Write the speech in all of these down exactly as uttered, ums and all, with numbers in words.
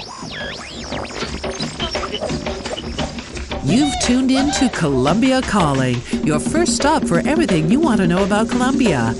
You've tuned in to Colombia Calling, your first stop for everything you want to know about Colombia.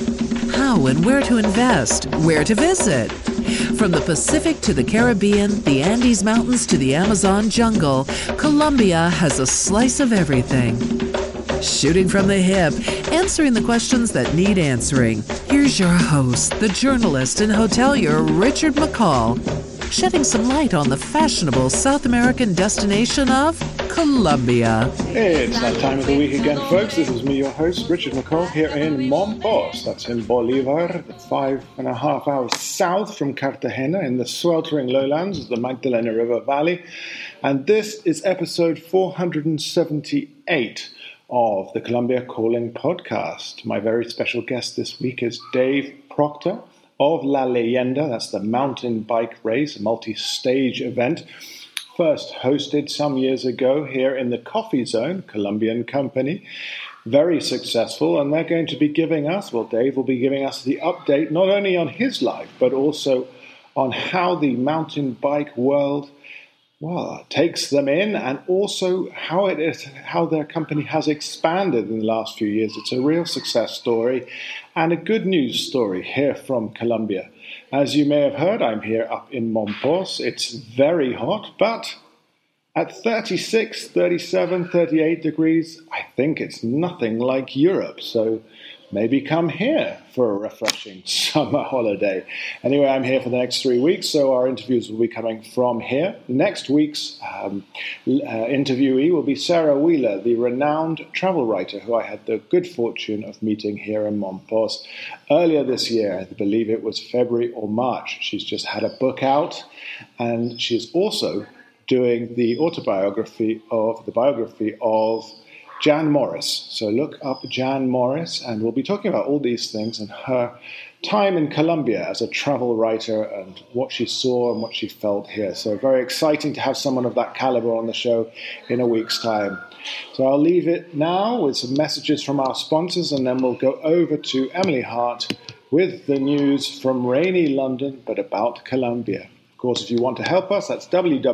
How and where to invest, where to visit. From the Pacific to the Caribbean, the Andes Mountains to the Amazon jungle, Colombia has a slice of everything. Shooting from the hip, answering the questions that need answering. Here's your host, the journalist and hotelier Richard McCall, shedding some light on the fashionable South American destination of Colombia. Hey, it's that time of the week again, folks. This is me, your host, Richard McCall, here in Mompos. That's in Bolivar, five and a half hours south from Cartagena in the sweltering lowlands of the Magdalena River Valley. And this is episode four hundred seventy-eight of the Colombia Calling podcast. My very special guest this week is Dave Proctor of La Leyenda. That's the mountain bike race, a multi-stage event. First hosted some years ago here in the Coffee Zone, Colombian company. Very successful, and they're going to be giving us, well, Dave will be giving us the update not only on his life, but also on how the mountain bike world, well, takes them in, and also how it is, how their company has expanded in the last few years. It's a real success story and a good news story here from Colombia. As you may have heard, I'm here up in Mompos. It's very hot, but at thirty-six, thirty-seven, thirty-eight degrees, I think it's nothing like Europe. So maybe come here for a refreshing summer holiday. Anyway, I'm here for the next three weeks, so our interviews will be coming from here. Next week's um, uh, interviewee will be Sarah Wheeler, the renowned travel writer who I had the good fortune of meeting here in Mompos earlier this year. I believe it was February or March. She's just had a book out, and she's also doing the autobiography of the biography of Jan Morris. So look up Jan Morris, and we'll be talking about all these things and her time in Colombia as a travel writer and what she saw and what she felt here. So very exciting to have someone of that caliber on the show in a week's time. So I'll leave it now with some messages from our sponsors, and then we'll go over to Emily Hart with the news from rainy London, but about Colombia. Of course, if you want to help us, that's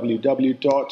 www.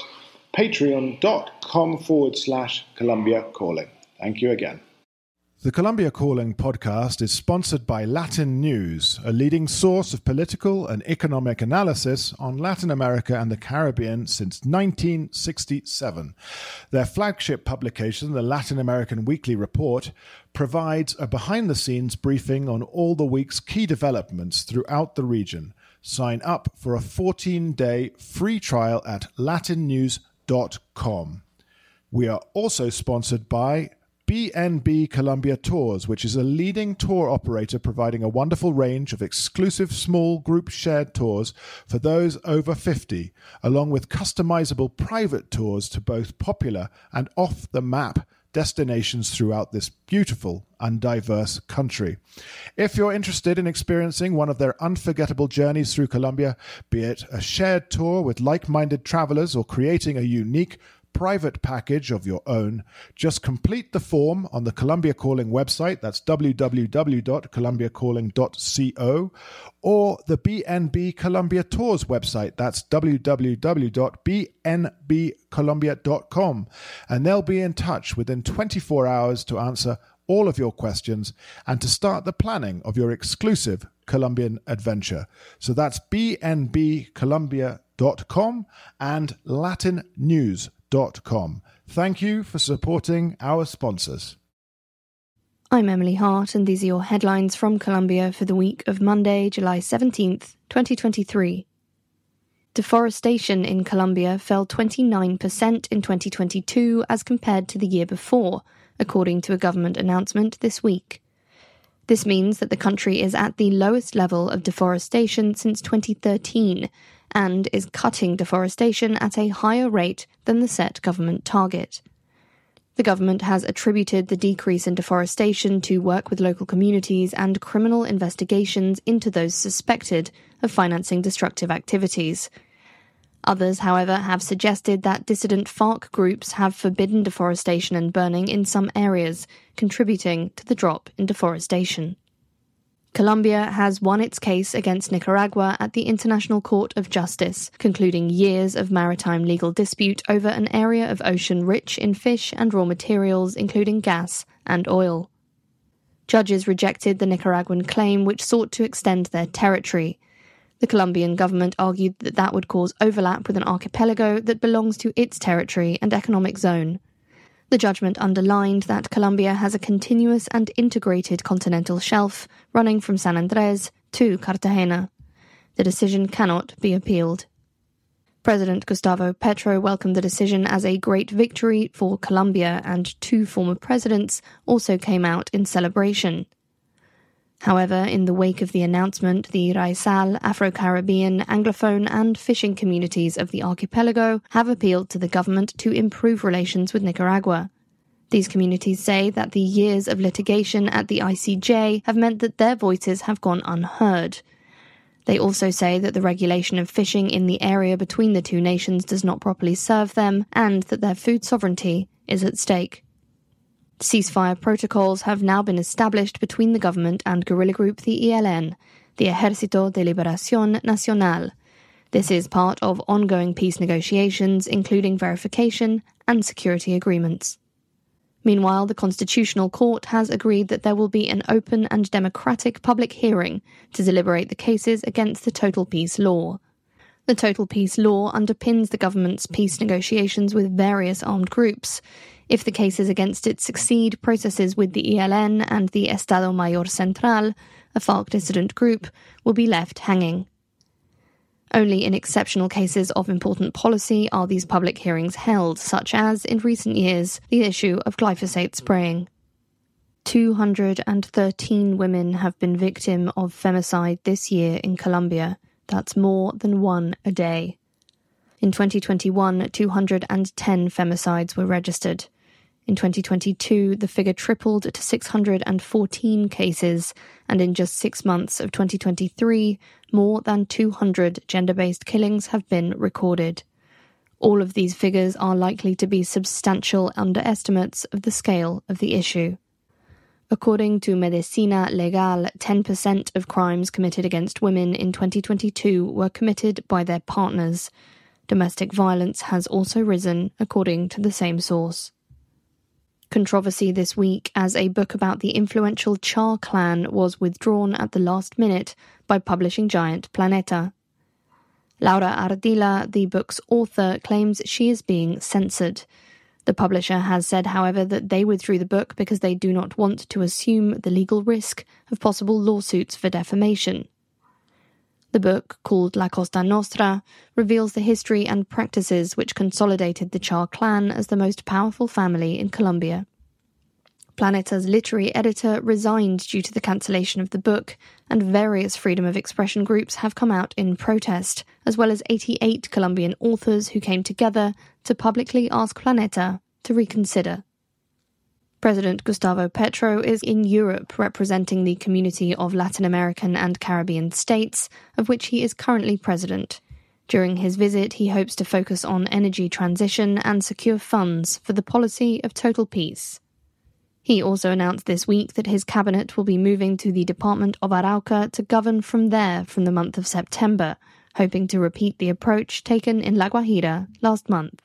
patreon.com forward slash Colombia Calling. Thank you again. The Colombia Calling podcast is sponsored by Latin News, a leading source of political and economic analysis on Latin America and the Caribbean since nineteen sixty-seven. Their flagship publication, the Latin American Weekly Report, provides a behind-the-scenes briefing on all the week's key developments throughout the region. Sign up for a fourteen-day free trial at latin news dot com. We are also sponsored by B N B Colombia Tours, which is a leading tour operator providing a wonderful range of exclusive small group shared tours for those over fifty, along with customizable private tours to both popular and off-the-map destinations throughout this beautiful and diverse country. If you're interested in experiencing one of their unforgettable journeys through Colombia, be it a shared tour with like-minded travelers or creating a unique private package of your own, just complete the form on the Colombia Calling website, that's w w w dot colombia calling dot co, or the B N B Colombia Tours website, that's w w w dot b n b colombia dot com, and they'll be in touch within twenty-four hours to answer all of your questions and to start the planning of your exclusive Colombian adventure. So that's b n b colombia dot com and latin news dot com. Thank you for supporting our sponsors. I'm Emily Hart, and these are your headlines from Colombia for the week of Monday, July seventeenth, twenty twenty-three. Deforestation in Colombia fell twenty-nine percent in twenty twenty-two as compared to the year before, according to a government announcement this week. This means that the country is at the lowest level of deforestation since twenty thirteen, and is cutting deforestation at a higher rate than the set government target. The government has attributed the decrease in deforestation to work with local communities and criminal investigations into those suspected of financing destructive activities. Others, however, have suggested that dissident FARC groups have forbidden deforestation and burning in some areas, contributing to the drop in deforestation. Colombia has won its case against Nicaragua at the International Court of Justice, concluding years of maritime legal dispute over an area of ocean rich in fish and raw materials, including gas and oil. Judges rejected the Nicaraguan claim, which sought to extend their territory. The Colombian government argued that that would cause overlap with an archipelago that belongs to its territory and economic zone. The judgment underlined that Colombia has a continuous and integrated continental shelf running from San Andrés to Cartagena. The decision cannot be appealed. President Gustavo Petro welcomed the decision as a great victory for Colombia, and two former presidents also came out in celebration. However, in the wake of the announcement, the Raizal, Afro-Caribbean, Anglophone and fishing communities of the archipelago have appealed to the government to improve relations with Nicaragua. These communities say that the years of litigation at the I C J have meant that their voices have gone unheard. They also say that the regulation of fishing in the area between the two nations does not properly serve them, and that their food sovereignty is at stake. Ceasefire protocols have now been established between the government and guerrilla group the E L N, the Ejército de Liberación Nacional. This is part of ongoing peace negotiations, including verification and security agreements. Meanwhile, the Constitutional Court has agreed that there will be an open and democratic public hearing to deliberate the cases against the Total Peace Law. The Total Peace Law underpins the government's peace negotiations with various armed groups. If the cases against it succeed, processes with the E L N and the Estado Mayor Central, a FARC dissident group, will be left hanging. Only in exceptional cases of important policy are these public hearings held, such as, in recent years, the issue of glyphosate spraying. two hundred thirteen women have been victim of femicide this year in Colombia. That's more than one a day. In twenty twenty-one, two hundred ten femicides were registered. In twenty twenty-two, the figure tripled to six hundred fourteen cases, and in just six months of twenty twenty-three, more than two hundred gender-based killings have been recorded. All of these figures are likely to be substantial underestimates of the scale of the issue. According to Medicina Legal, ten percent of crimes committed against women in twenty twenty-two were committed by their partners. Domestic violence has also risen, according to the same source. Controversy this week as a book about the influential Char clan was withdrawn at the last minute by publishing giant Planeta. Laura Ardila, the book's author, claims she is being censored. The publisher has said, however, that they withdrew the book because they do not want to assume the legal risk of possible lawsuits for defamation. The book, called La Costa Nostra, reveals the history and practices which consolidated the Char clan as the most powerful family in Colombia. Planeta's literary editor resigned due to the cancellation of the book, and various freedom of expression groups have come out in protest, as well as eighty-eight Colombian authors who came together to publicly ask Planeta to reconsider. President Gustavo Petro is in Europe representing the community of Latin American and Caribbean states, of which he is currently president. During his visit, he hopes to focus on energy transition and secure funds for the policy of total peace. He also announced this week that his cabinet will be moving to the Department of Arauca to govern from there from the month of September, hoping to repeat the approach taken in La Guajira last month.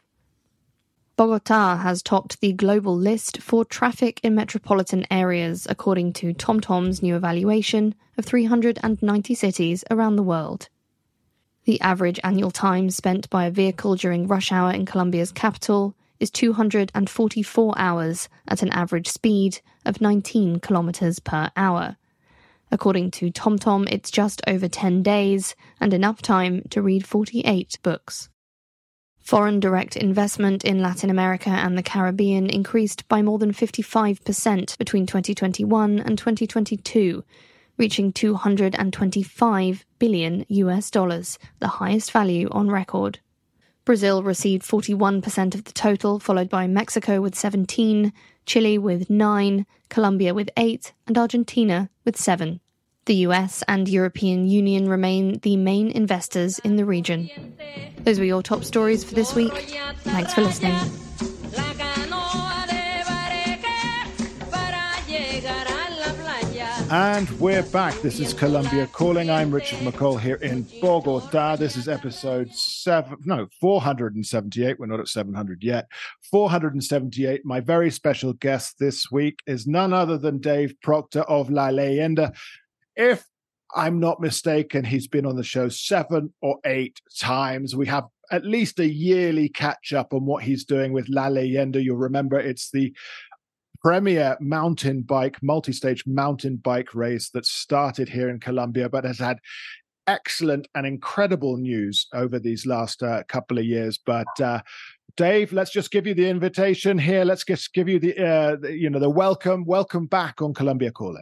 Bogotá has topped the global list for traffic in metropolitan areas, according to TomTom's new evaluation of three hundred ninety cities around the world. The average annual time spent by a vehicle during rush hour in Colombia's capital is two hundred forty-four hours at an average speed of nineteen kilometers per hour. According to TomTom, it's just over ten days and enough time to read forty-eight books. Foreign direct investment in Latin America and the Caribbean increased by more than fifty-five percent between twenty twenty-one and twenty twenty-two, reaching two hundred twenty-five billion U S dollars, the highest value on record. Brazil received forty-one percent of the total, followed by Mexico with seventeen, Chile with nine, Colombia with eight, and Argentina with seven. The U S and European Union remain the main investors in the region. Those were your top stories for this week. Thanks for listening. La canoa de Bareque para llegar a la playa. And we're back. This is Colombia Calling. I'm Richard McCall here in Bogota. This is episode seven, no, four hundred seventy-eight. We're not at seven hundred yet. four hundred seventy-eight. My very special guest this week is none other than Dave Proctor of La Leyenda. If I'm not mistaken, he's been on the show seven or eight times. We have at least a yearly catch up on what he's doing with La Leyenda. You'll remember it's the premier mountain bike, multi-stage mountain bike race that started here in Colombia, but has had excellent and incredible news over these last uh, couple of years. But uh, Dave, let's just give you the invitation here. Let's just give you the, uh, the you know, the welcome. Welcome back on Colombia Calling.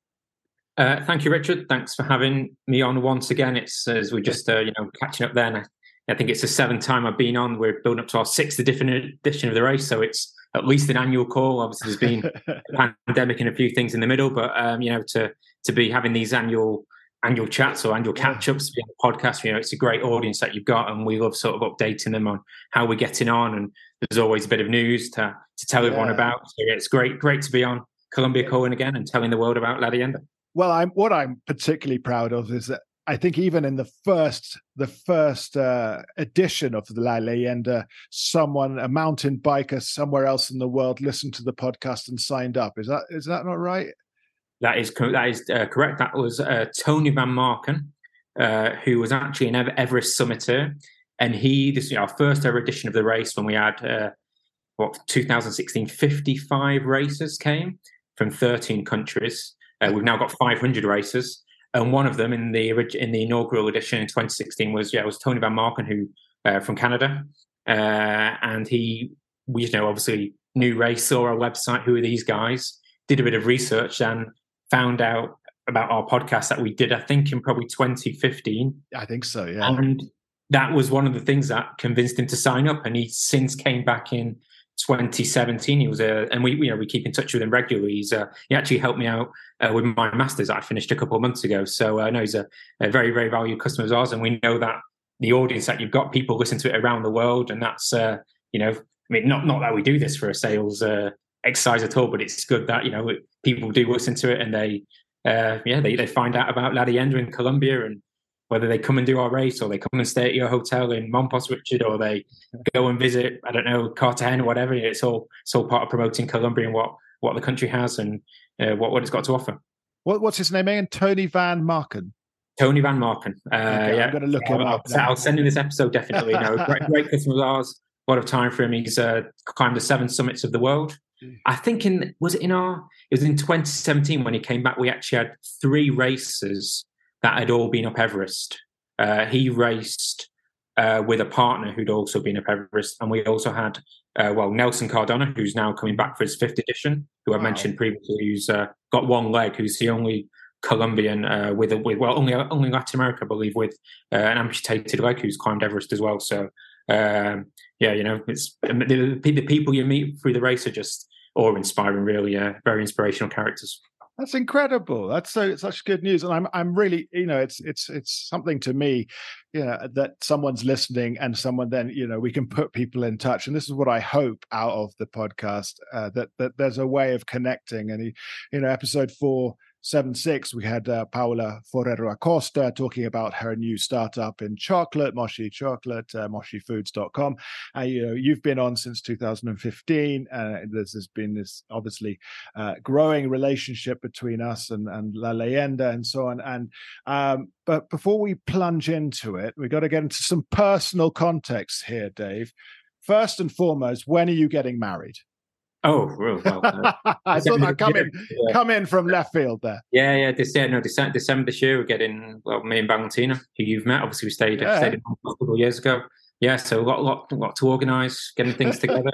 Uh, thank you, Richard. Thanks for having me on once again. It's as we just uh, you know catching up there. And I, I think it's the seventh time I've been on. We're building up to our sixth edition edition of the race, so it's at least an annual call. Obviously, there's been a pandemic and a few things in the middle, but um, you know, to to be having these annual annual chats or annual catch-ups on the podcast, you know, it's a great audience that you've got, and we love sort of updating them on how we're getting on. And there's always a bit of news to to tell everyone yeah. about. So yeah, it's great, great to be on Colombia Calling again and telling the world about La Leyenda. Well, I'm what I'm particularly proud of is that I think even in the first the first uh, edition of the La Leyenda, someone, a mountain biker somewhere else in the world, listened to the podcast and signed up. Is that is that not right? That is that is uh, correct. That was uh, Tony Van Marken, uh, who was actually an Everest summiter, and he this is you know, our first ever edition of the race when we had uh, what two thousand sixteen fifty-five racers came from thirteen countries. Uh, we've now got five hundred racers. And one of them in the in the inaugural edition in twenty sixteen was yeah was Tony Van Marken, who uh, from Canada, uh, and he we you know obviously knew race, saw our website, who are these guys, did a bit of research and found out about our podcast that we did I think in probably twenty fifteen. I think so, yeah. And that was one of the things that convinced him to sign up, and he since came back in twenty seventeen. He was a, and we you know we keep in touch with him regularly. He's uh, he actually helped me out uh, with my masters that I finished a couple of months ago. So I uh, know he's a, a very very valued customer of ours, and we know that the audience that you've got, people listen to it around the world, and that's uh, you know I mean not not that we do this for a sales uh, exercise at all, but it's good that you know people do listen to it and they uh, yeah they they find out about La Leyenda in Colombia, and whether they come and do our race or they come and stay at your hotel in Mompos, Richard, or they go and visit, I don't know, Cartagena or whatever. It's all it's all part of promoting Colombia and what, what the country has and uh, what, what it's got to offer. What, what's his name again? Tony Van Marken. Tony Van Marken. Uh, okay, yeah, I'm going to look him I'll, up. I'll, I'll send him this episode, definitely. You know, great, great customer of ours. A lot of time for him. He's uh, climbed the seven summits of the world. I think in, was it in our, it was in twenty seventeen when he came back, we actually had three races that had all been up Everest. Uh, he raced uh, with a partner who'd also been up Everest. And we also had, uh, well, Nelson Cardona, who's now coming back for his fifth edition, who wow. I mentioned previously, who's uh, got one leg, who's the only Colombian uh, with, a, with, well, only only Latin America, I believe, with uh, an amputated leg who's climbed Everest as well. So, um, yeah, you know, it's the, the people you meet through the race are just awe-inspiring, really, uh, very inspirational characters. That's incredible. That's so such good news, and I'm I'm really you know it's it's it's something to me, you know, that someone's listening and someone then you know we can put people in touch, and this is what I hope out of the podcast uh, that that there's a way of connecting. And he, you know, episode four seven six, we had uh, Paula Forero Acosta talking about her new startup in chocolate, Moshi Chocolate, uh, moshi foods dot com. Uh, you know, you've been on since two thousand fifteen. Uh, there's, there's been this obviously uh, growing relationship between us and, and La Leyenda and so on. And um, but before we plunge into it, we've got to get into some personal context here, Dave. First and foremost, when are you getting married? Oh, well, well I thought I'd come in, yeah. come in from left field there. Yeah, yeah. This year, no, December, December this year, we're getting, well, me and Valentina, who you've met. Obviously, we stayed, yeah. stayed in a couple of years ago. Yeah, so a lot, lot, lot to organise, getting things together.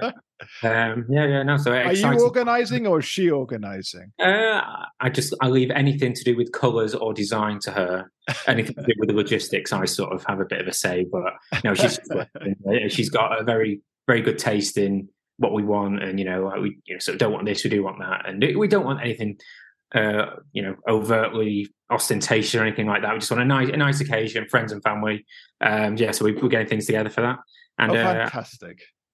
um, yeah, yeah, no. So are exciting. You organising or is she organising? Uh, I just I leave anything to do with colours or design to her. Anything to do with the logistics, I sort of have a bit of a say. But no, she's she's got a very, very good taste in what we want, and you know, we you know, so don't want this, we do want that, and we don't want anything, uh, you know, overtly ostentatious or anything like that. We just want a nice, a nice occasion, friends and family. Um, yeah, so we, we're getting things together for that. And oh, uh, fantastic!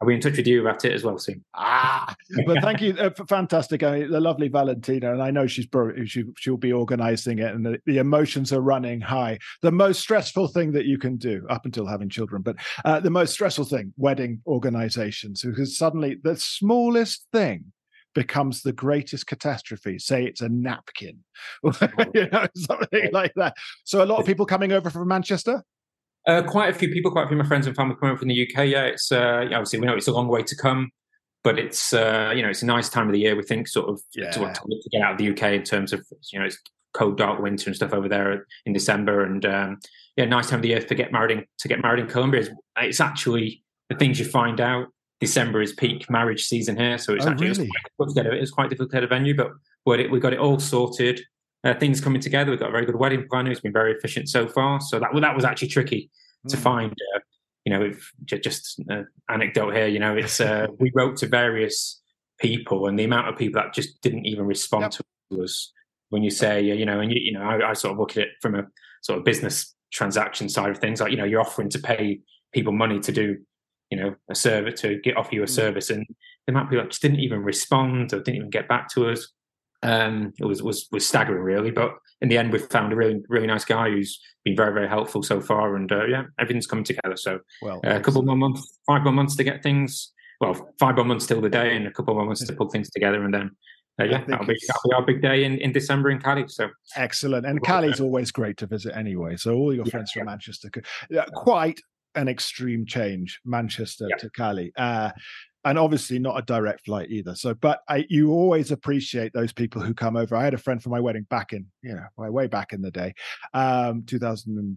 I'll be in touch with you about it as well soon. Ah, but thank you, uh, fantastic. I mean, the lovely Valentina, and I know she's she, she'll be organising it, and the, the emotions are running high. The most stressful thing that you can do, up until having children, but uh, the most stressful thing, wedding organisations, because suddenly the smallest thing becomes the greatest catastrophe. Say it's a napkin, you know, something like that. So a lot of people coming over from Manchester. Uh, quite a few people, quite a few of my friends and family coming over from the U K. Yeah, it's uh, obviously we know it's a long way to come, but it's uh, you know it's a nice time of the year. We think sort of yeah. to, to, to get out of the U K in terms of you know it's cold, dark winter and stuff over there in December, and um, yeah, nice time of the year to get married in, to get married in Colombia. It's, it's actually the things you find out. December is peak marriage season here, so it's oh, actually really? it was quite, it was quite difficult to get a venue, but we we got it all sorted. Uh, things coming together. We've got a very good wedding planner who's been very efficient so far. So that that was actually tricky. To find, uh, you know, if, just an uh, anecdote here, you know, it's uh, we wrote to various people, and the amount of people that just didn't even respond yep. to us when you say, you know, and you, you know, I, I sort of look at it from a sort of business transaction side of things, like you know, you're offering to pay people money to do, you know, a service to get offer you a mm. service, and the amount of people that just didn't even respond or didn't even get back to us. Um, it was was was staggering, really. But in the end, we've found a really really nice guy who's been very very helpful so far, and uh, yeah, everything's coming together. So well, uh, a couple more months, five more months to get things. Well, five more months till the day, and a couple more months to pull things together, and then uh, yeah, that'll be, that'll be our big day in, in December in Cali. So excellent, and Cali's always great to visit anyway. So all your yeah, friends yeah. from Manchester, could, yeah, quite an extreme change, Manchester yeah. to Cali. Uh, And obviously not a direct flight either. So, but I, you always appreciate those people who come over. I had a friend for my wedding back in, you know, way back in the day, um, two thousand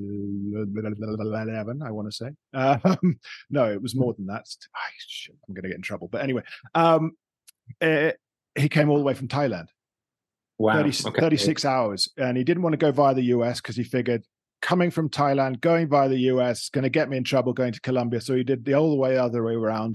eleven, I want to say. Um, no, it was more than that. I, shit, I'm going to get in trouble. But anyway, um, uh, he came all the way from Thailand. Wow. thirty, okay. thirty-six hours. And he didn't want to go via the U S because he figured, coming from Thailand, going via the U S, going to get me in trouble going to Colombia. So he did the all the way other way around.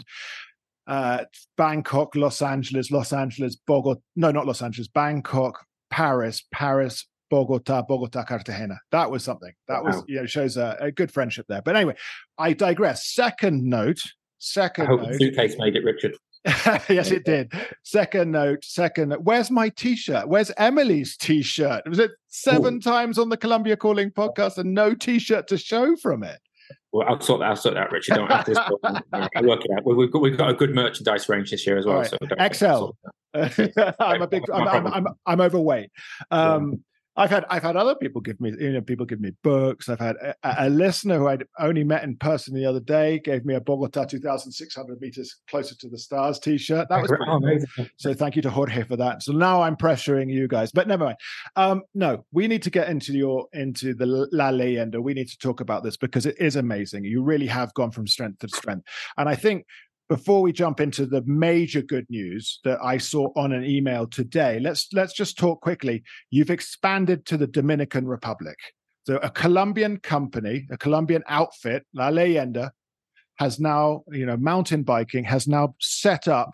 Uh, Bangkok, Los Angeles, Los Angeles, Bogota. No, not Los Angeles. Bangkok, Paris, Paris, Bogota, Bogota, Cartagena. That was something. That was, wow. you know, shows a, a good friendship there. But anyway, I digress. Second note. Second I hope note. the suitcase made it, Richard. Yes, it did. Second note, second note. Where's my t-shirt? Where's Emily's t-shirt? Was it seven Ooh. times on the Columbia Calling podcast and no t-shirt to show from it? Well, I'll sort that. I'll sort that out, Richard. Don't have this. I'll work it out. We've got we've got a good merchandise range this year as well. Right. So X L. I'm a big. I'm, I'm, I'm, I'm overweight. Um, yeah. I've had I've had other people give me, you know, people give me books. I've had a, a listener who I'd only met in person the other day gave me a Bogota two thousand six hundred meters closer to the stars t-shirt. That was pretty oh, amazing. Cool. So thank you to Jorge for that. So now I'm pressuring you guys, but never mind. Um, no, we need to get into your into the La Leyenda. We need to talk about this because it is amazing. You really have gone from strength to strength, and I think. Before we jump into the major good news that I saw on an email today, let's let's just talk quickly. You've expanded to the Dominican Republic. So a Colombian company, a Colombian outfit, La Leyenda, has now, you know, mountain biking has now set up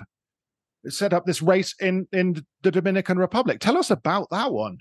set up this race in, in the Dominican Republic. Tell us about that one.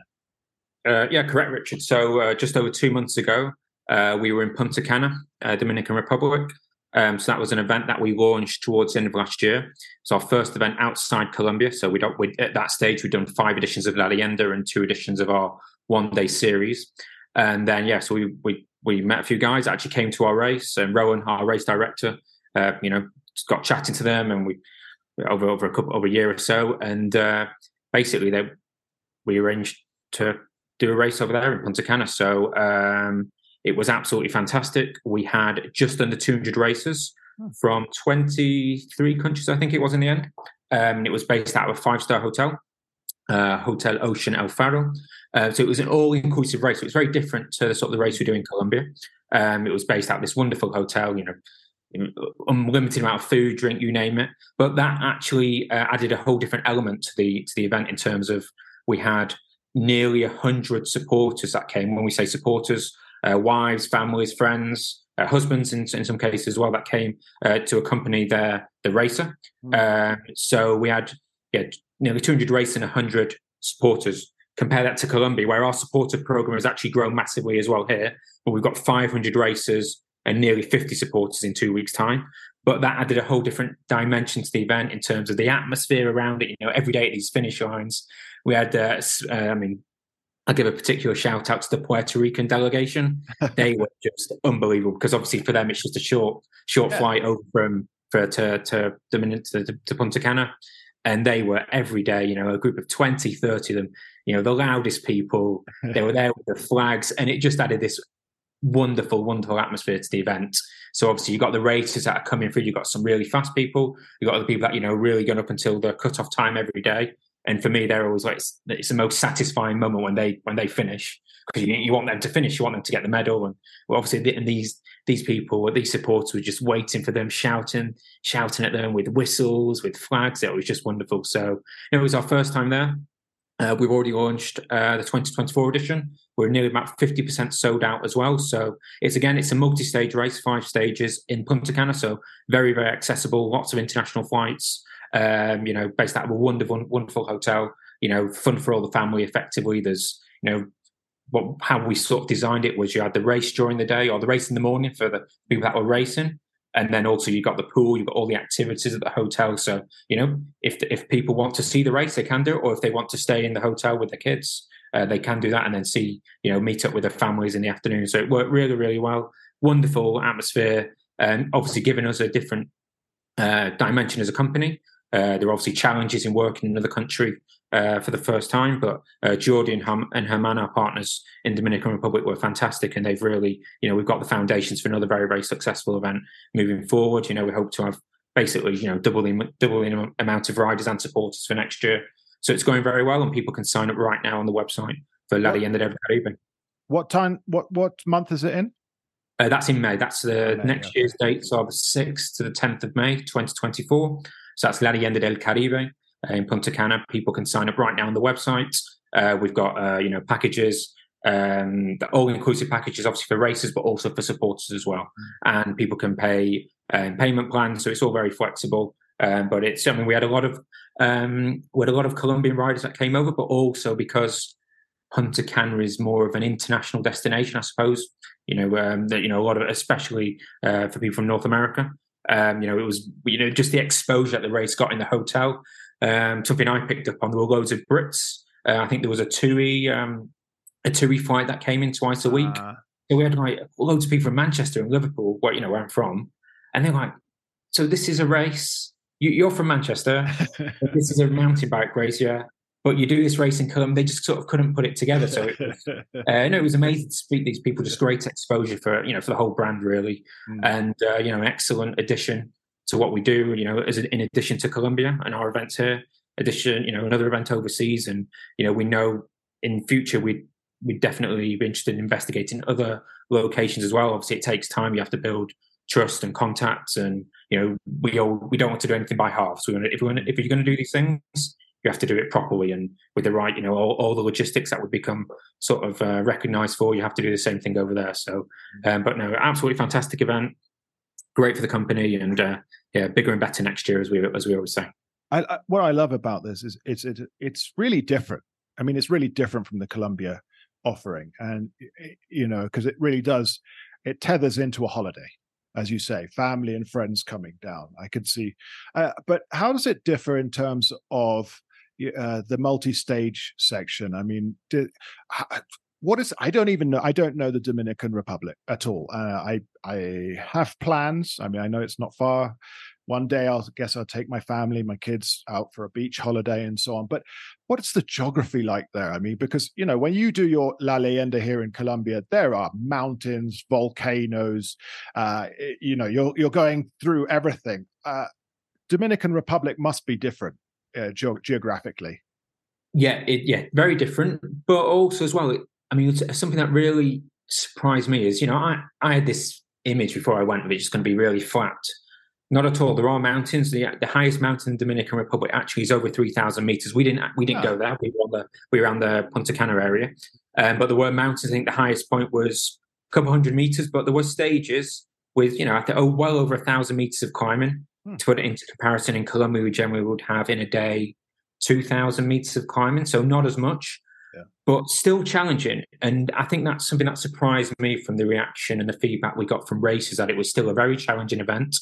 Uh, yeah, correct, Richard. So uh, just over two months ago, uh, we were in Punta Cana, uh, Dominican Republic. Um, so that was an event that we launched towards the end of last year. It's our first event outside Colombia. So we don't, we, at that stage, we'd done five editions of La Leyenda and two editions of our one-day series. And then, yeah, so we we we met a few guys that actually came to our race. And Rowan, our race director, uh, you know, got chatting to them, and we over over a couple over a year or so. And uh, basically, they we arranged to do a race over there in Punta Cana. So. Um, It was absolutely fantastic. We had just under two hundred racers from twenty-three countries, I think it was in the end. Um, and it was based out of a five-star hotel, uh, Hotel Ocean El Faro. Uh, so it was an all-inclusive race. It was very different to the sort of the race we do in Colombia. Um, it was based out of this wonderful hotel, you know, unlimited amount of food, drink, you name it. But that actually uh, added a whole different element to the to the event in terms of we had nearly one hundred supporters that came. When we say supporters, Uh, wives, families, friends, uh, husbands in, in some cases as well that came uh, to accompany their the racer. Mm. Uh, so we had yeah, nearly two hundred racers and one hundred supporters. Compare that to Colombia, where our supporter program has actually grown massively as well here. But we've got five hundred racers and nearly fifty supporters in two weeks' time. but that added a whole different dimension to the event in terms of the atmosphere around it. You know, every day at these finish lines, we had, uh, uh, I mean, I'll give a particular shout out to the Puerto Rican delegation. They were just unbelievable because obviously for them it's just a short, short yeah. flight over from for to to to, to, to Punta Cana, and they were every day. You know, a group of twenty, thirty of them. You know, the loudest people. They were there with the flags, and it just added this wonderful, wonderful atmosphere to the event. So obviously you've got the racers that are coming through. You've got some really fast people. You've got the people that you know really going up until the cut-off time every day. And for me, they're always like it's, it's the most satisfying moment when they when they finish because you, you want them to finish, you want them to get the medal, and well, obviously, and these these people, these supporters, were just waiting for them, shouting, shouting at them with whistles, with flags. It was just wonderful. So it was our first time there. Uh, we've already launched uh, the twenty twenty-four edition. We're nearly about fifty percent sold out as well. So it's again, it's a multi-stage race, five stages in Punta Cana. So very, very accessible. Lots of international flights. Um, you know, based out of a wonderful, wonderful hotel, you know, fun for all the family effectively. There's, you know, what how we sort of designed it was you had the race during the day or the race in the morning for the people that were racing. And then also you got the pool, you've got all the activities at the hotel. So, you know, if if people want to see the race, they can do it. Or if they want to stay in the hotel with their kids, uh, they can do that and then see, you know, meet up with their families in the afternoon. So it worked really, really well. Wonderful atmosphere. And obviously giving us a different uh, dimension as a company. Uh, there are obviously challenges in working in another country uh, for the first time, but uh, Jordi and, Hum- and Herman, our partners in Dominican Republic, were fantastic, and they've really, you know, we've got the foundations for another very, very successful event moving forward. You know, we hope to have basically, you know, doubling doubling amount of riders and supporters for next year. So it's going very well, and people can sign up right now on the website for La Leyenda del Caribe. What time? What what month is it in? Uh, that's in May. That's the May, next okay. year's dates are the sixth to the tenth of May, twenty twenty-four. So that's La Leyenda del Caribe uh, in Punta Cana. People can sign up right now on the website. Uh, we've got, uh, you know, packages, um, the all-inclusive packages, obviously for racers, but also for supporters as well. Mm. And people can pay um, payment plans, so it's all very flexible. Um, but it's, I mean, we had a lot of um, we had a lot of Colombian riders that came over, but also because Punta Cana is more of an international destination, I suppose. You know, um, that you know a lot of, especially uh, for people from North America. Um, you know, it was, you know, just the exposure that the race got in the hotel. Um, something I picked up on, there were loads of Brits. Uh, I think there was a TUI, um, a TUI flight that came in twice a week. Uh, so we had like loads of people from Manchester and Liverpool, where, you know, where I'm from. And they're like, so this is a race. You, you're from Manchester. This is a mountain bike race, yeah. But you do this race in Colombia. They just sort of couldn't put it together. So it was, uh, no, it was amazing to speak to these people. Just great exposure for, you know, for the whole brand, really. Mm. And, uh, you know, an excellent addition to what we do, you know, as a, in addition to Colombia and our events here, addition, you know, another event overseas. And, you know, we know in future we'd, we'd definitely be interested in investigating other locations as well. Obviously, it takes time. You have to build trust and contacts. And, you know, we all, we don't want to do anything by halves. So we want to, if, we want to, if you're going to do these things, you have to do it properly and with the right, you know, all, all the logistics that would become sort of uh, recognised for. You have to do the same thing over there. So, um, but no, absolutely fantastic event, great for the company, and uh, yeah, bigger and better next year, as we as we always say. I, I, what I love about this is it's it, it's really different. I mean, it's really different from the Colombia offering, and you know, because it really does, it tethers into a holiday. As you say, family and friends coming down. I could see, uh, but how does it differ in terms of uh, the multi-stage section? I mean, did, what is? I don't even know. I don't know the Dominican Republic at all. Uh, I I have plans. I mean, I know it's not far. One day, I'll guess I'll take my family, my kids out for a beach holiday and so on. But what's the geography like there? I mean, because, you know, when you do your La Leyenda here in Colombia, there are mountains, volcanoes, uh, you know, you're, you're going through everything. Uh, Dominican Republic must be different uh, ge- geographically. Yeah, it, yeah, very different. But also as well, it, I mean, it's something that really surprised me is, you know, I, I had this image before I went of it just going to be really flat. Not at all. There are mountains. The, the highest mountain in the Dominican Republic actually is over three thousand meters. We didn't we didn't oh. go there. We were on the we were on the Punta Cana area, um, but there were mountains. I think the highest point was a couple hundred meters, but there were stages with, you know, I think, oh, well over a thousand meters of climbing. Hmm. To put it into comparison, in Colombia, we generally would have in a day two thousand meters of climbing, so not as much, yeah. but still challenging. And I think that's something that surprised me from the reaction and the feedback we got from racers, that it was still a very challenging event.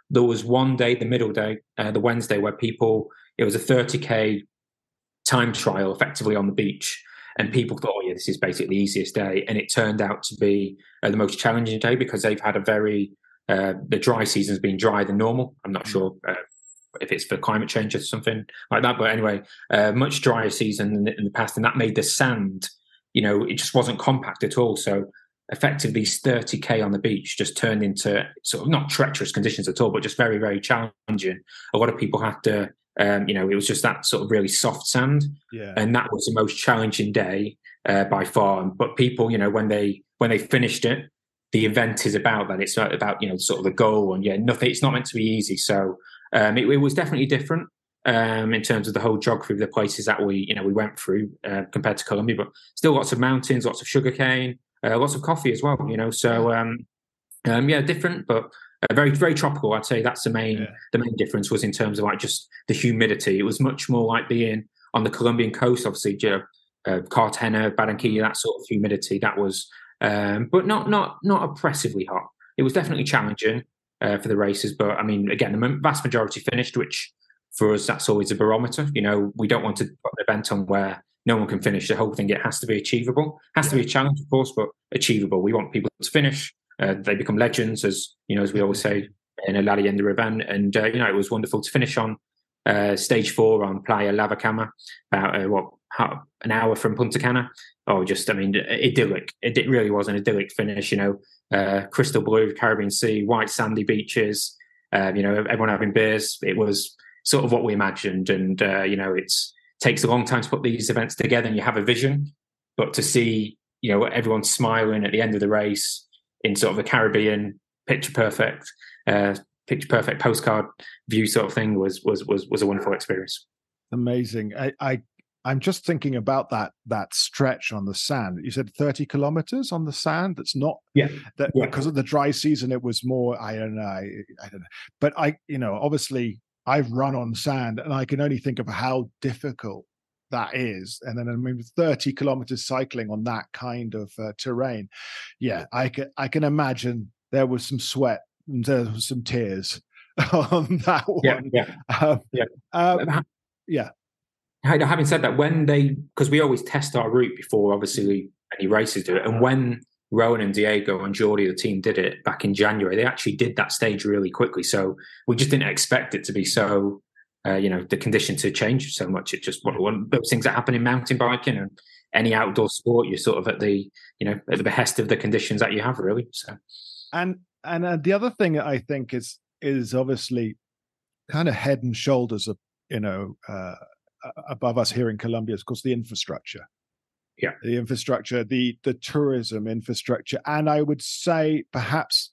there was one day, the middle day, uh, the Wednesday, where people, it was a thirty K time trial effectively on the beach. And people thought, oh, yeah, this is basically the easiest day. And it turned out to be uh, the most challenging day because they've had a very, uh, the dry season's been drier than normal. I'm not sure uh, if it's for climate change or something like that. But anyway, uh, much drier season in the, in the past. And that made the sand, you know, it just wasn't compact at all. So effectively, thirty K on the beach just turned into sort of not treacherous conditions at all, but just very, very challenging. A lot of people had to, Um, you know, it was just that sort of really soft sand, yeah. and that was the most challenging day uh, by far. But people, you know, when they when they finished it, the event is about that. It's not about, you know, sort of the goal, and yeah, nothing. It's not meant to be easy. So um, it, it was definitely different um, in terms of the whole geography of the places that we, you know, we went through uh, compared to Colombia. But still, lots of mountains, lots of sugarcane, uh, lots of coffee as well. You know, so um, um, yeah, different, but. Uh, very, very tropical. I'd say that's the main, yeah. the main difference was in terms of like just the humidity. It was much more like being on the Colombian coast, obviously, uh, Cartagena, Barranquilla, that sort of humidity. That was, um, but not, not, not oppressively hot. It was definitely challenging uh, for the races. But I mean, again, the vast majority finished, which for us that's always a barometer. You know, we don't want to put an event on where no one can finish the whole thing. It has to be achievable. It has yeah. to be a challenge, of course, but achievable. We want people to finish. Uh, they become legends, as you know, as we always say in a La Leyenda event. And uh, you know, it was wonderful to finish on uh, stage four on Playa Lavacama, about uh, what how, an hour from Punta Cana. Oh, just I mean, idyllic. It, it really was an idyllic finish. You know, uh, crystal blue Caribbean Sea, white sandy beaches. Uh, you know, everyone having beers. It was sort of what we imagined. And uh, you know, it's takes a long time to put these events together, and you have a vision. But to see, you know, everyone smiling at the end of the race. In sort of a Caribbean picture perfect, uh, picture perfect postcard view sort of thing was was was was a wonderful experience. Amazing. I, I I'm just thinking about that that stretch on the sand. You said thirty kilometers on the sand. That's not yeah. That yeah. because of the dry season, it was more. I don't know. I, I don't know. But I, you know, obviously I've run on sand, and I can only think of how difficult that is. And then I mean, thirty kilometers cycling on that kind of uh, terrain. Yeah, I can, I can imagine there was some sweat and there was some tears on that one. Yeah, yeah. Um, yeah. Um, yeah. Having said that, when they, because we always test our route before obviously any races do it. And when Rowan and Diego and Jordi, the team, did it back in January, they actually did that stage really quickly. So we just didn't expect it to be so, Uh, you know, the condition to change so much. It's just one of those things that happen in mountain biking and any outdoor sport. You're sort of at the, you know, at the behest of the conditions that you have, really. So, and and uh, the other thing I think is is obviously kind of head and shoulders, of, you know, uh, above us here in Colombia is, of course, the infrastructure. Yeah, the infrastructure, the the tourism infrastructure, and I would say perhaps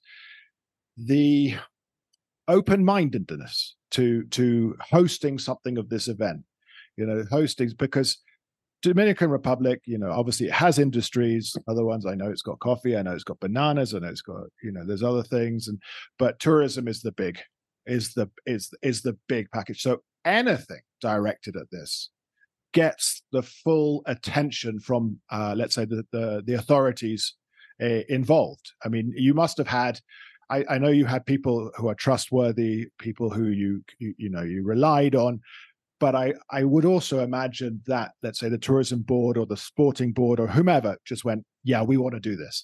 the open-mindedness to to hosting something of this event, you know, hosting, because Dominican Republic, you know, obviously it has industries, other ones. I know it's got coffee, I know it's got bananas, I know it's got, you know, there's other things, and but tourism is the big is the is is the big package. So anything directed at this gets the full attention from uh let's say the the, the authorities uh, involved. I mean, you must have had I, I know you had people who are trustworthy, people who you, you you know you relied on, but I I would also imagine that, let's say, the tourism board or the sporting board or whomever just went, yeah, we want to do this.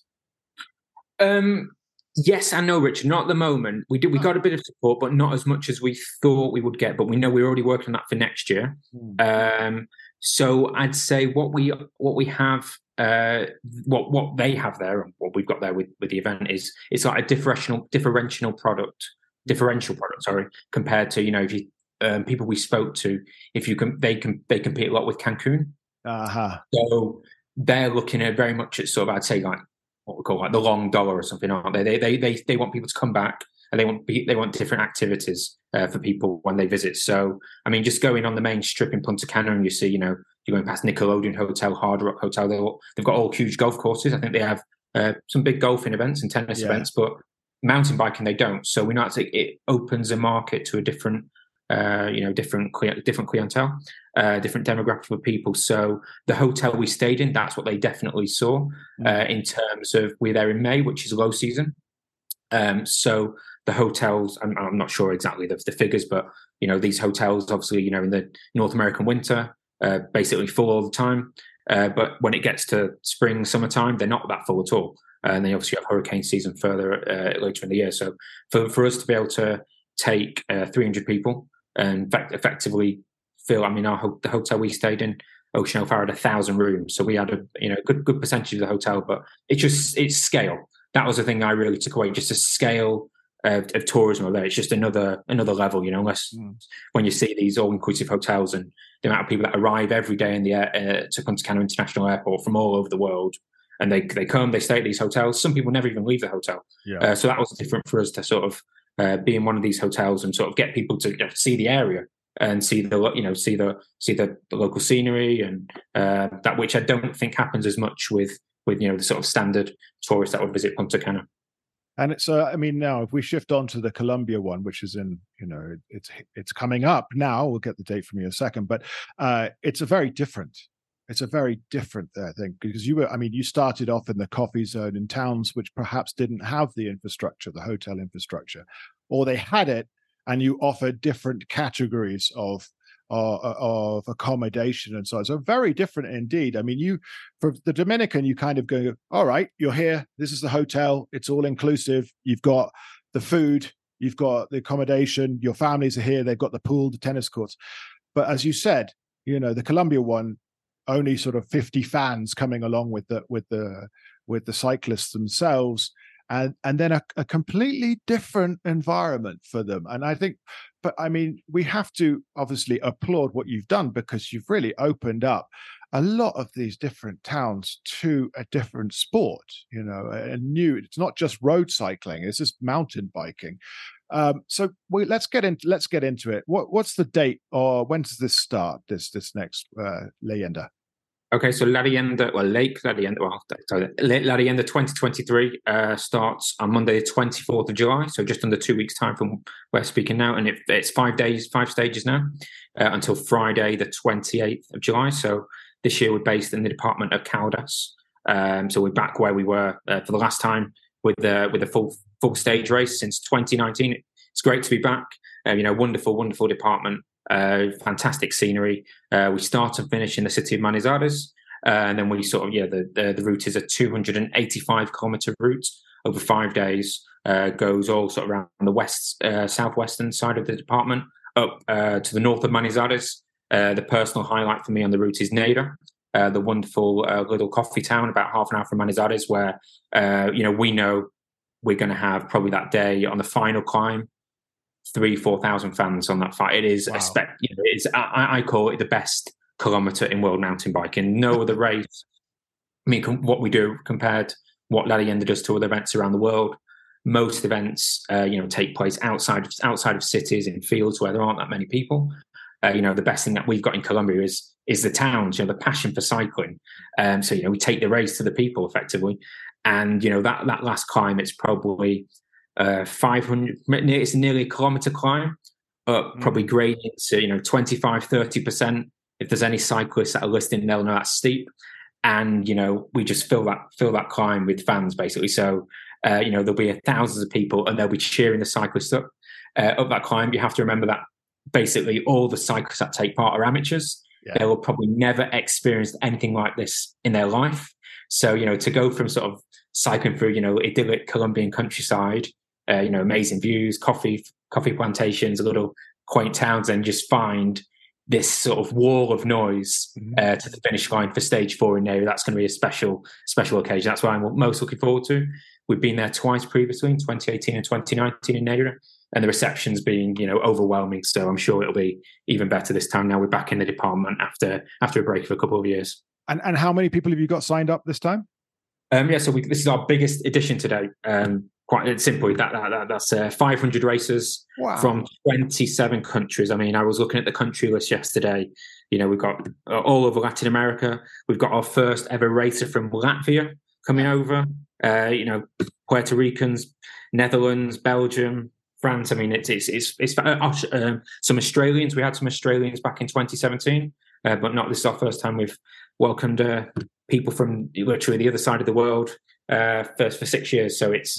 Um, yes and no, Richard. Not at the moment. We did we got a bit of support, but not as much as we thought we would get. But we know we're already working on that for next year. Mm. Um, so I'd say what we what we have. Uh, what what they have there and what we've got there with, with the event is it's like a differential differential product differential product sorry compared to, you know, if you um, people we spoke to, if you can they can they compete a lot with Cancun. Uh-huh. So they're looking at very much at sort of, I'd say, like what we call like the long dollar or something, aren't they? They they they, they want people to come back, and they want they want different activities uh, for people when they visit. So I mean, just going on the main strip in Punta Cana and you see, you know, you're going past Nickelodeon Hotel, Hard Rock Hotel. All, they've got all huge golf courses. I think they have uh, some big golfing events and tennis yeah. events, but mountain biking they don't. So we know it's, it opens a market to a different, uh, you know, different different clientele, uh, different demographic of people. So the hotel we stayed in, that's what they definitely saw mm. uh, in terms of we're there in May, which is low season. Um, so the hotels, I'm, I'm not sure exactly the, the figures, but you know, these hotels, obviously, you know, in the North American winter, uh, basically full all the time. Uh, but when it gets to spring, summertime, they're not that full at all. Uh, and then obviously you have hurricane season further uh, later in the year. So for, for us to be able to take uh, three hundred people and fact, effectively fill, I mean, our ho- the hotel we stayed in, Ocean Hill Fire, had a thousand rooms. So we had a you know good good percentage of the hotel, but it's just it's scale. That was the thing I really took away, just a scale of, of tourism over there. It's just another another level, you know. Unless mm. when you see these all-inclusive hotels and the amount of people that arrive every day in the air uh, to Punta Cana International Airport from all over the world, and they they come, they stay at these hotels. Some people never even leave the hotel. Yeah. Uh, so that was different for us to sort of uh, be in one of these hotels and sort of get people to you know, see the area and see the you know see the see the, the local scenery and uh, that, which I don't think happens as much with with you know the sort of standard tourists that would visit Punta Cana. And it's, uh, I mean, now if we shift on to the Colombia one, which is in, you know, it's it's coming up now. We'll get the date from you in a second, but uh, it's a very different, it's a very different uh, thing because you were, I mean, you started off in the coffee zone in towns which perhaps didn't have the infrastructure, the hotel infrastructure, or they had it, and you offered different categories of uh, of accommodation and so on. So very different indeed. I mean, you, for the Dominican, you kind of go, all right, you're here. This is the hotel. It's all inclusive. You've got the food. You've got the accommodation. Your families are here. They've got the pool, the tennis courts. But as you said, you know, the Colombia one, only sort of fifty fans coming along with the with the with the cyclists themselves. And and then a, a completely different environment for them. And I think, but I mean, we have to obviously applaud what you've done because you've really opened up a lot of these different towns to a different sport, you know, a new, it's not just road cycling, it's just mountain biking. Um, so we, let's get into, let's get into it. What, what's the date or when does this start, this, this next uh, Leyenda? Okay, so Leyenda, well, Lake Leyenda, well, sorry, Leyenda twenty twenty-three uh, starts on Monday, the twenty-fourth of July, so just under two weeks' time from where we're speaking now, and it, it's five days, five stages now, uh, until Friday, the twenty-eighth of July. So this year we're based in the department of Caldas, um, so we're back where we were uh, for the last time with the with a full full stage race since twenty nineteen. It's great to be back. Uh, you know, wonderful, wonderful department. Uh, fantastic scenery. Uh, we start and finish in the city of Manizales, uh, and then we sort of yeah. The, the the route is a two hundred eighty-five kilometer route over five days. Uh, goes all sort of around the west, uh, southwestern side of the department, up uh, to the north of Manizales. Uh, the personal highlight for me on the route is Neira, uh, the wonderful uh, little coffee town about half an hour from Manizales, where uh, you know we know we're going to have probably that day on the final climb. Three, four thousand fans on that fight. It is wow. a spec. You know, it's I, I call it the best kilometre in world mountain biking. No other race. I mean, com- what we do compared what Leyenda does to other events around the world. Most events, uh, you know, take place outside of outside of cities in fields where there aren't that many people. Uh, you know, the best thing that we've got in Colombia is is the towns. You know, the passion for cycling. Um, so you know, we take the race to the people effectively, and you know that that last climb, it's probably. Uh, five hundred, it's nearly a kilometre climb up, probably grading to, you know, twenty-five, thirty percent. If there's any cyclists that are listening, they'll know that's steep. And, you know, we just fill that, fill that climb with fans basically. So, uh, you know, there'll be thousands of people and they'll be cheering the cyclists up, uh, up that climb. You have to remember that basically all the cyclists that take part are amateurs. Yeah. They will probably never experience anything like this in their life. So, you know, to go from sort of cycling through, you know, idyllic Colombian countryside, Uh, you know, amazing views, coffee, coffee plantations, little quaint towns, and just find this sort of wall of noise uh, to the finish line for stage four in Neira. That's going to be a special, special occasion. That's what I'm most looking forward to. We've been there twice previously in twenty eighteen and twenty nineteen in Neira, and the reception's been, you know, overwhelming. So I'm sure it'll be even better this time. Now we're back in the department after after a break of a couple of years. And and how many people have you got signed up this time? Um, yeah, so we, this is our biggest edition today. Um, Quite simply, that, that, that that's uh, five hundred racers wow. from twenty-seven countries. I mean, I was looking at the country list yesterday. You know, we've got uh, all over Latin America. We've got our first ever racer from Latvia coming over. Uh, you know, Puerto Ricans, Netherlands, Belgium, France. I mean, it's it's it's, it's uh, uh, some Australians. We had some Australians back in twenty seventeen, uh, but not this is our first time we've welcomed uh, people from literally the other side of the world uh, first for six years. So it's. Mm.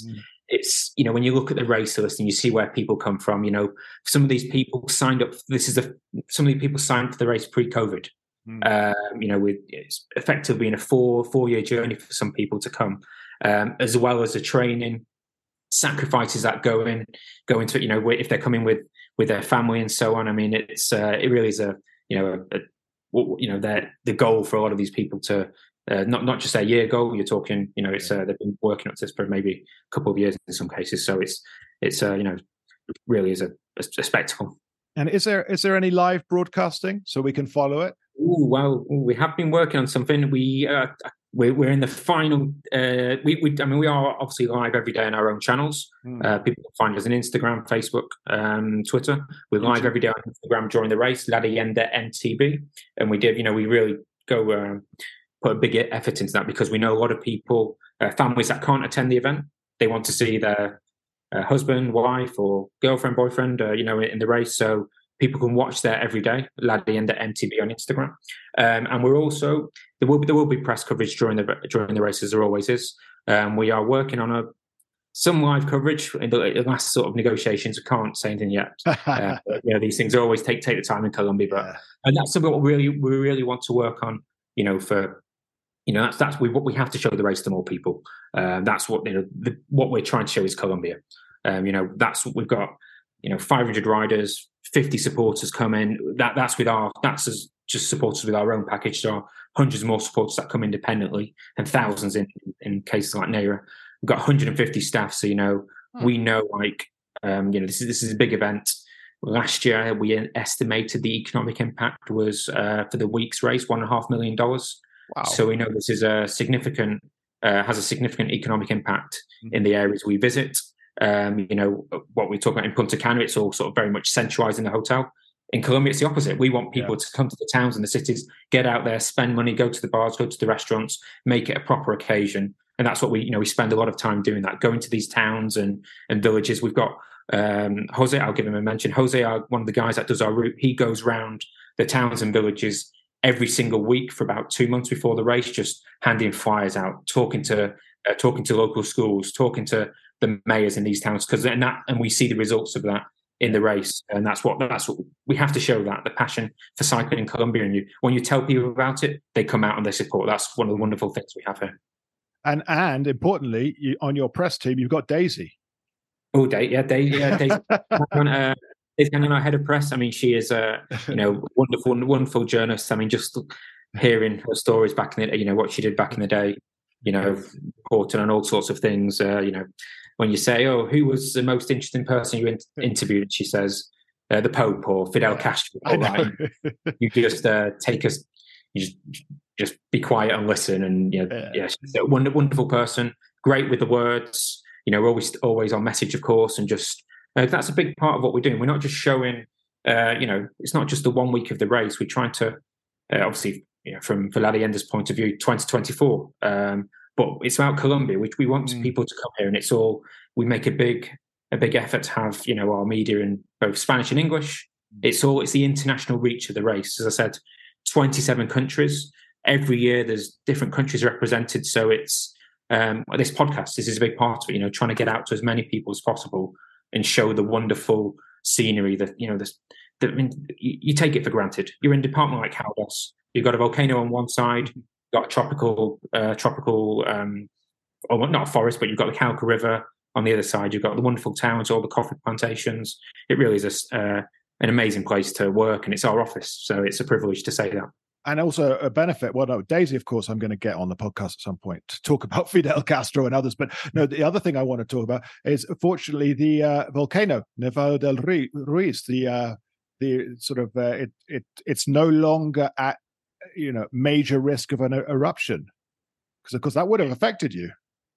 it's, you know, when you look at the race list and you see where people come from, you know, some of these people signed up. This is a some of these people signed for the race pre-COVID. Mm. Um, you know, with it's effectively been a four four year journey for some people to come, um, as well as the training sacrifices that go in go into it. You know, if they're coming with with their family and so on. I mean, it's uh, it really is a you know a, a, you know the the goal for a lot of these people to. Uh, not not just a year goal. You're talking, you know, it's uh, they've been working up to this for maybe a couple of years in some cases. So it's it's uh, you know, really is a, a, a spectacle. And is there is there any live broadcasting so we can follow it? Ooh, well, we have been working on something. We uh, we're, we're in the final. Uh, we, we I mean, we are obviously live every day on our own channels. Mm. Uh, people can find us on Instagram, Facebook, um, Twitter. We're live every day on Instagram during the race. Leyenda M T B, and we did. You know, we really go. Uh, put a big effort into that because we know a lot of people, uh, families that can't attend the event, they want to see their uh, husband, wife, or girlfriend, boyfriend, uh, you know, in the race. So people can watch there every day. Leyenda M T B on Instagram, um, and we're also there will be, there will be press coverage during the during the races. There always is. Um, we are working on a some live coverage in the last sort of negotiations. I can't say anything yet. uh, you know, these things always take take the time in Colombia, but yeah. and that's something we really we really want to work on. You know, for You know, that's that's we, what we have to show the race to more people. Uh, that's what you know. The, what we're trying to show is Colombia. Um, you know, that's what we've got. You know, five hundred riders, fifty supporters come in. That that's with our that's as just supporters with our own package. There are hundreds more supporters that come independently, and thousands in in cases like Neira. We've got one hundred fifty staff. So you know, hmm. we know like um, you know this is this is a big event. Last year, we estimated the economic impact was uh, for the week's race one and a half million dollars. Wow. So we know this is a significant, uh, has a significant economic impact mm-hmm. in the areas we visit. Um, you know, what we talk about in Punta Cana, it's all sort of very much centralized in the hotel. In Colombia, it's the opposite. We want people yeah. to come to the towns and the cities, get out there, spend money, go to the bars, go to the restaurants, make it a proper occasion. And that's what we, you know, we spend a lot of time doing that, going to these towns and, and villages. We've got um, Jose, I'll give him a mention. Jose, our, one of the guys that does our route, he goes round the towns and villages every single week for about two months before the race, just handing flyers out, talking to uh, talking to local schools, talking to the mayors in these towns, because and that and we see the results of that in the race, and that's what that's what we have to show, that the passion for cycling in Colombia. And you, when you tell people about it, they come out and they support. That's one of the wonderful things we have here. And and importantly, you, on your press team, you've got Daisy. Oh, Daisy, yeah, Daisy, yeah, Daisy. uh, Is kind of our head of press. I mean, she is a you know wonderful, wonderful journalist. I mean, just hearing her stories back in the, you know, what she did back in the day, you know, reporting on all sorts of things. Uh, you know, when you say, "Oh, who was the most interesting person you in- interviewed?" and she says, uh, "The Pope or Fidel Castro." All right, you just uh, take us, you just just be quiet and listen. And you know, yeah, yeah she's a wonderful, wonderful person. Great with the words. You know, always always on message, of course, and just. Uh, that's a big part of what we're doing. We're not just showing, uh, you know, it's not just the one week of the race. We're trying to, uh, obviously, you know, from for Leyenda's point of view, twenty twenty-four. Um, but it's about Colombia, which we want mm. people to come here, and it's all we make a big a big effort to have, you know, our media in both Spanish and English. It's all it's the international reach of the race. As I said, twenty-seven countries. Every year, there's different countries represented. So it's um, this podcast. This is a big part of it. You know, trying to get out to as many people as possible. And show the wonderful scenery that, you know, this, the, I mean, you, you take it for granted. You're in a department like Caldas. You've got a volcano on one side, you've got a tropical, uh, tropical, um, or not a forest, but you've got the Cauca River on the other side. You've got the wonderful towns, all the coffee plantations. It really is a, uh, an amazing place to work, and it's our office. So it's a privilege to say that. And also a benefit. Well, no, Daisy, of course, I'm going to get on the podcast at some point to talk about Fidel Castro and others. But no, the other thing I want to talk about is, fortunately, the uh, volcano Nevado del Ruiz. The uh, the sort of uh, it it it's no longer at you know major risk of an eruption, because of course that would have affected you.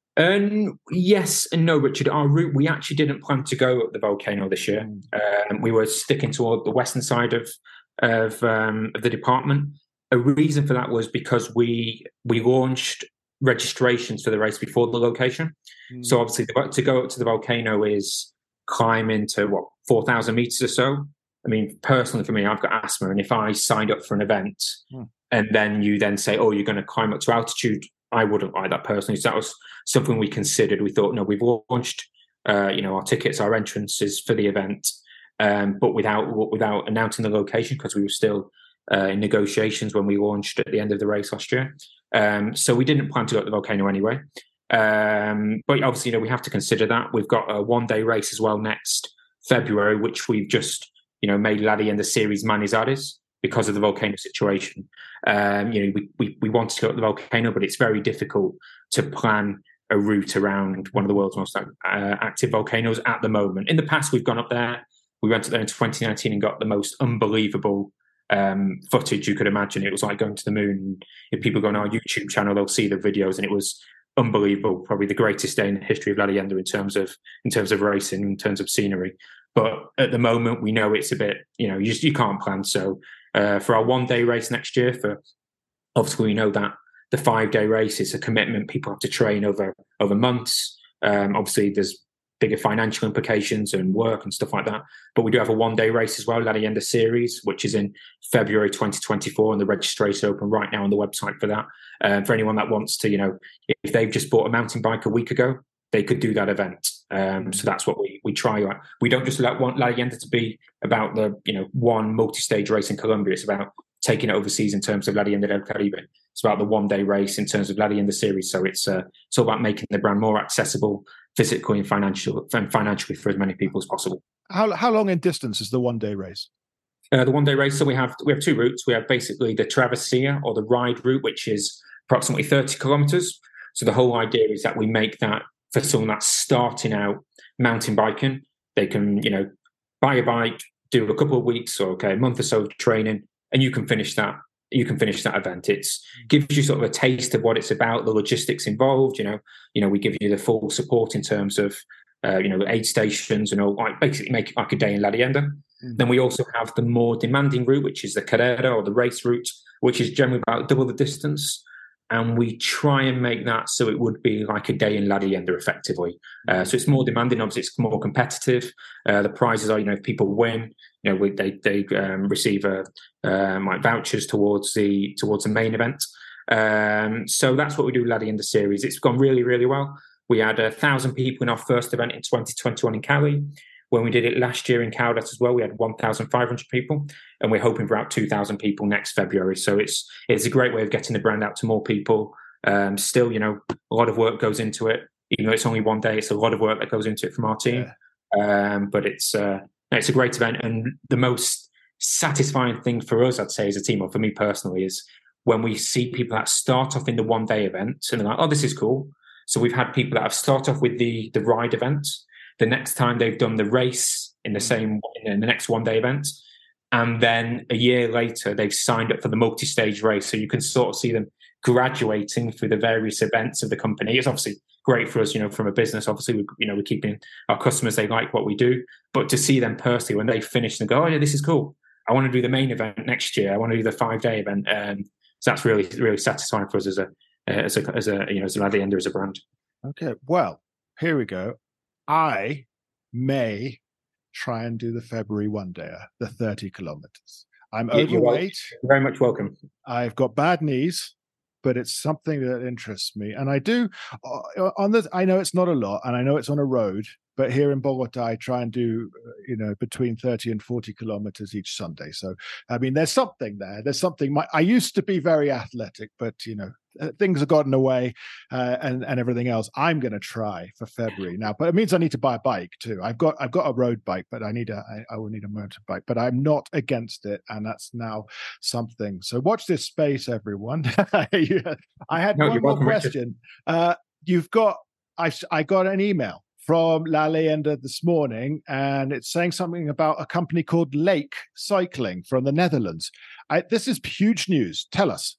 Um, yes and no, Richard. Our route, we actually didn't plan to go up the volcano this year. Um, we were sticking toward the western side of of, um, of the department. A reason for that was because we we launched registrations for the race before the location. Mm. So obviously to go up to the volcano is climbing to what four thousand meters or so. I mean, personally for me, I've got asthma, and if I signed up for an event mm. and then you then say, "Oh, you're going to climb up to altitude," I wouldn't like that personally. So that was something we considered. We thought, no, we've launched uh, you know, our tickets, our entrances for the event, um, but without without announcing the location because we were still uh, in negotiations when we launched at the end of the race last year. Um, so we didn't plan to go to the volcano anyway. Um, but obviously, you know, we have to consider that. We've got a one-day race as well next February, which we've just, you know, made La Leyenda Series Manizales because of the volcano situation. Um, you know, we, we we wanted to go to the volcano, but it's very difficult to plan a route around one of the world's most uh, active volcanoes at the moment. In the past, we've gone up there. We went up there in twenty nineteen and got the most unbelievable um, footage you could imagine. It was like going to the moon. If people go on our YouTube channel, they'll see the videos, and it was unbelievable. Probably the greatest day in the history of La Leyenda in terms of in terms of racing, in terms of scenery. But at the moment, we know it's a bit, you know, you just you can't plan. So uh, for our one day race next year, for obviously we know that the five day race is a commitment. People have to train over over months. Um, obviously, there's bigger financial implications and work and stuff like that. But we do have a one day race as well, La Leyenda Series, which is in February twenty twenty-four, and the registration open right now on the website for that. Um, for anyone that wants to, you know, if they've just bought a mountain bike a week ago, they could do that event. Um, so that's what we we try. We don't just let one La Leyenda to be about the, you know, one multi-stage race in Colombia. It's about taking it overseas in terms of La Leyenda del Caribe. It's about the one-day race in terms of La Leyenda Series. So it's uh, it's all about making the brand more accessible physically and financial and financially for as many people as possible. How how long in distance is the one-day race? Uh, the one-day race. So we have we have two routes. We have basically the Travessia or the ride route, which is approximately thirty kilometers. So the whole idea is that we make that for someone that's starting out mountain biking. They can, you know, buy a bike, do a couple of weeks or okay, a month or so of training, and you can finish that. You can finish that event. It gives you sort of a taste of what it's about, the logistics involved. You know, you know, we give you the full support in terms of, uh, you know, aid stations and all. Like basically, make it like a day in La Leyenda. Mm-hmm. Then we also have the more demanding route, which is the Carrera or the race route, which is generally about double the distance. And we try and make that so it would be like a day in La Leyenda effectively. Uh, so it's more demanding, obviously it's more competitive. Uh, the prizes are, you know, if people win, you know, we, they they um, receive a, um, like vouchers towards the towards the main event. Um, so that's what we do with La Leyenda Series. It's gone really, really well. We had a thousand people in our first event in twenty twenty-one in Cali. When we did it last year in Caldas as well, we had one thousand five hundred people, and we're hoping for about two thousand people next February. So it's it's a great way of getting the brand out to more people. Um, still, you know, a lot of work goes into it. Even though it's only one day, it's a lot of work that goes into it from our team. Yeah. Um, but it's uh, it's a great event, and the most satisfying thing for us, I'd say, as a team, or for me personally, is when we see people that start off in the one day event and they're like, "Oh, this is cool." So we've had people that have started off with the the ride event. The next time they've done the race in the same in the next one day event, and then a year later they've signed up for the multi-stage race. So you can sort of see them graduating through the various events of the company. It's obviously great for us, you know, from a business. Obviously, we, you know, we're keeping our customers, they like what we do, but to see them personally when they finish and go, "Oh yeah, this is cool. I want to do the main event next year. I want to do the five day event." Um, so that's really really satisfying for us as a as a as a you know as a La Leyenda as a brand. Okay, well, here we go. I may try and do the February one day, the thirty kilometers. I'm You're overweight. You're very much welcome. I've got bad knees, but it's something that interests me. And I do on the, I know it's not a lot, and I know it's on a road, but here in Bogota, I try and do, you know, between thirty and forty kilometers each Sunday. So, I mean, there's something there. There's something, my, I used to be very athletic, but, you know, things have gotten away uh, and, and everything else. I'm going to try for February now, but it means I need to buy a bike too. I've got, I've got a road bike, but I need a, I, I will need a motorbike, but I'm not against it. And that's now something. So watch this space, everyone. I had no, one more welcome, question. Uh, you've got, I, I got an email from La Leyenda this morning, and it's saying something about a company called Lake Cycling from the Netherlands. I, this is huge news. Tell us.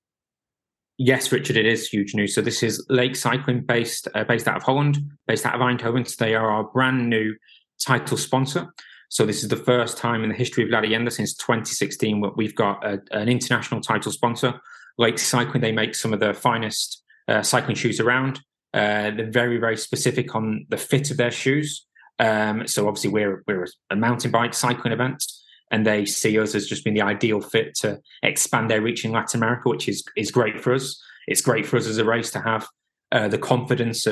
Yes, Richard, it is huge news. So this is Lake Cycling, based uh, based out of Holland, based out of Eindhoven. So they are our brand new title sponsor. So this is the first time in the history of La Leyenda since twenty sixteen where we've got a, an international title sponsor. Lake Cycling, they make some of the finest uh, cycling shoes around. Uh, they're very, very specific on the fit of their shoes. Um, so obviously we're we're a mountain bike cycling event, and they see us as just being the ideal fit to expand their reach in Latin America, which is is great for us. It's great for us as a race to have uh, the confidence of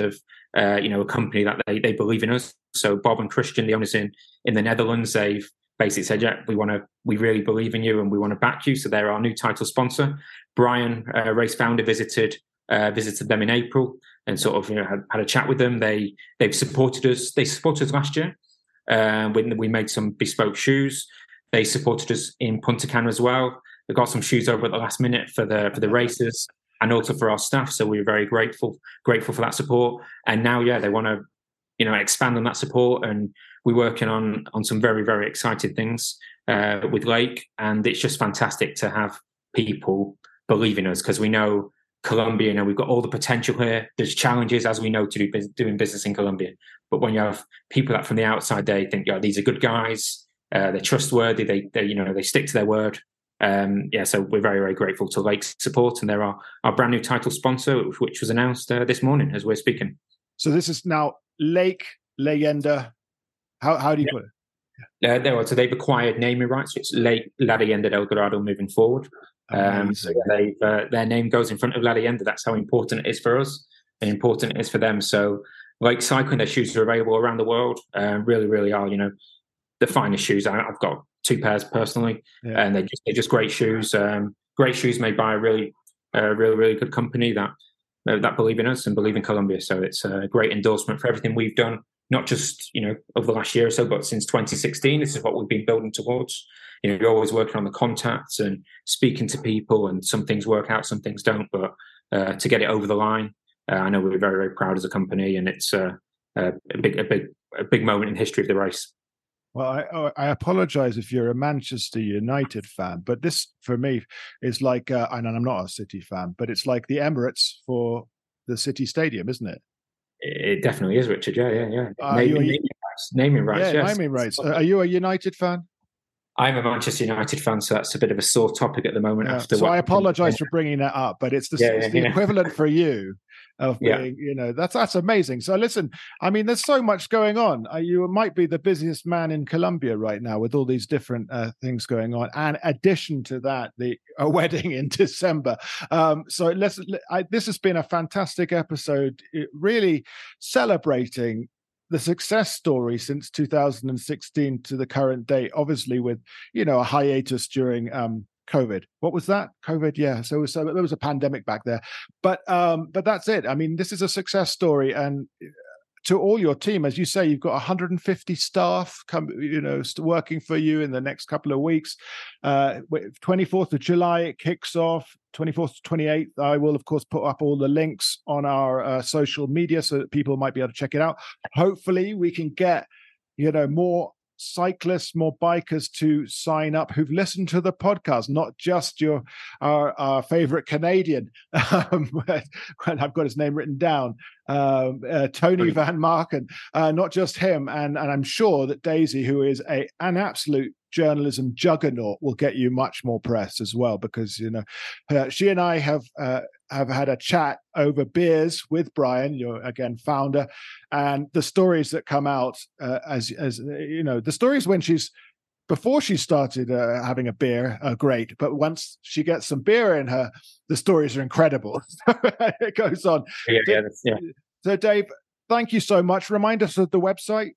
uh, you know, a company that they, they believe in us. So Bob and Christian, the owners in, in the Netherlands, they've basically said, yeah, we want to, we really believe in you and we want to back you. So they're our new title sponsor. Brian, uh, race founder, visited uh, visited them in April and sort of, you know, had, had a chat with them. They, they've supported us. They supported us last year uh, when we made some bespoke shoes. They supported us in Punta Cana as well. They got some shoes over at the last minute for the for the races and also for our staff. So we were very grateful, grateful for that support. And now, yeah, they want to, you know, expand on that support. And we're working on on some very, very exciting things uh, with Lake. And it's just fantastic to have people believe in us because we know Colombia, you know, we've got all the potential here. There's challenges, as we know, to do doing business in Colombia. But when you have people that from the outside, they think, yeah, these are good guys. Uh, they're trustworthy. They, they, you know, they stick to their word. Um, yeah, so we're very, very grateful to Lake's support, and they're our, our brand new title sponsor, which was announced uh, this morning as we're speaking. So this is now Lake Leyenda. How how do you yeah. put it? Uh, they are, so they've acquired naming rights. So it's Lake La Leyenda del Dorado moving forward. Um, so they've, uh, their name goes in front of La Leyenda. That's how important it is for us and important it is for them. So Lake Cycling, their shoes are available around the world. Uh, really, really are, you know, the finest shoes. I, I've got two pairs personally, yeah. and they're just, they're just great shoes. Um, great shoes made by a really, uh, really, really good company that uh, that believe in us and believe in Colombia. So it's a great endorsement for everything we've done, not just, you know, over the last year or so, but since twenty sixteen. This is what we've been building towards. You know, you're always working on the contacts and speaking to people, and some things work out, some things don't. But uh, to get it over the line, uh, I know we're very, very proud as a company, and it's uh, a big, a big, a big moment in the history of the race. Well, I, I apologize if you're a Manchester United fan, but this for me is like, uh, and I'm not a City fan, but it's like the Emirates for the City Stadium, isn't it? It definitely is, Richard. Yeah, yeah, yeah. Uh, naming, you, naming rights. Naming rights. Yeah, yes. naming rights. Are you a United fan? I'm a Manchester United fan, so that's a bit of a sore topic at the moment. Yeah. After so what I apologise for bringing that up, but it's the, yeah, it's yeah, the yeah. equivalent for you of being, yeah. you know, that's that's amazing. So listen, I mean, there's so much going on. Uh, you might be the busiest man in Colombia right now with all these different uh, things going on, and addition to that, the a wedding in December. Um, so let's. I, this has been a fantastic episode, really celebrating the success story since two thousand sixteen to the current date, obviously with, you know, a hiatus during um, COVID. What was that? COVID, yeah. So, so there was a pandemic back there, but um, but that's it. I mean, this is a success story, and to all your team, as you say, you've got one hundred fifty staff come, you know, working for you in the next couple of weeks. Uh, twenty-fourth of July it kicks off. twenty-fourth to twenty-eighth, I will, of course, put up all the links on our uh, social media so that people might be able to check it out. Hopefully we can get, you know, more cyclists, more bikers to sign up who've listened to the podcast, not just your our, our favorite Canadian, um, and I've got his name written down, um, uh, Tony Van Marken, uh, not just him. And, and I'm sure that Daisy, who is a an absolute journalism juggernaut, will get you much more press as well, because, you know, uh, she and I have uh, have had a chat over beers with Brian, your again founder, and the stories that come out uh, as as you know, the stories when she's before she started uh, having a beer are great, but once she gets some beer in her, the stories are incredible. It goes on. Yeah, so, yeah, yeah. So, Dave, thank you so much. Remind us of the website.